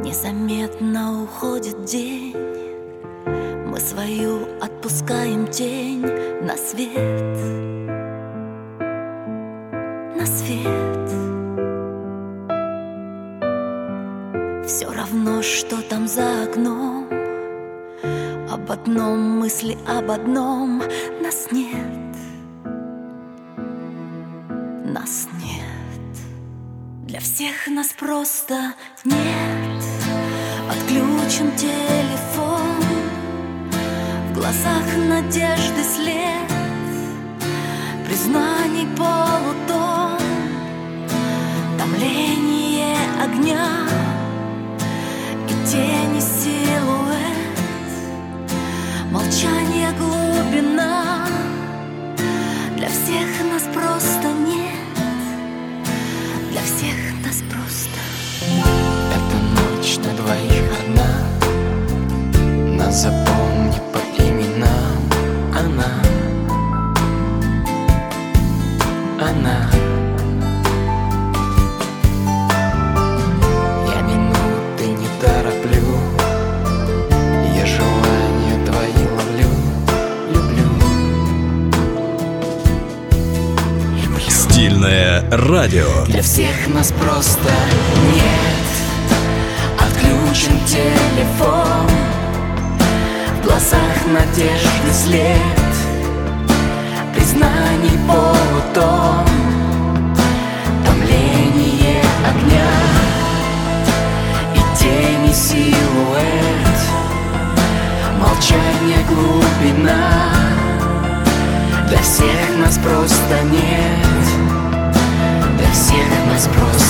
Незаметно уходит день, мы свою отпускаем тень на свет, на свет. Все равно, что там за окном, об одном мысли, об одном. Нас нет, нас нет. Для всех нас просто нет. Отключен телефон, в глазах надежды след, признаний полутон, томление огня и тени силуэт, молчание глубина. Для всех нас просто нет, для всех нас просто. Эта ночь на двоих одна, нас запомни по именам. Она, она. Я минуты не тороплю, я желания твои ловлю. Люблю, люблю. Стильное радио. Для всех нас просто нет. Отключен телефон, в глазах надежды след, признаний полутон, томление огня и тени силуэт, молчание глубина. Для всех нас просто нет, для всех нас просто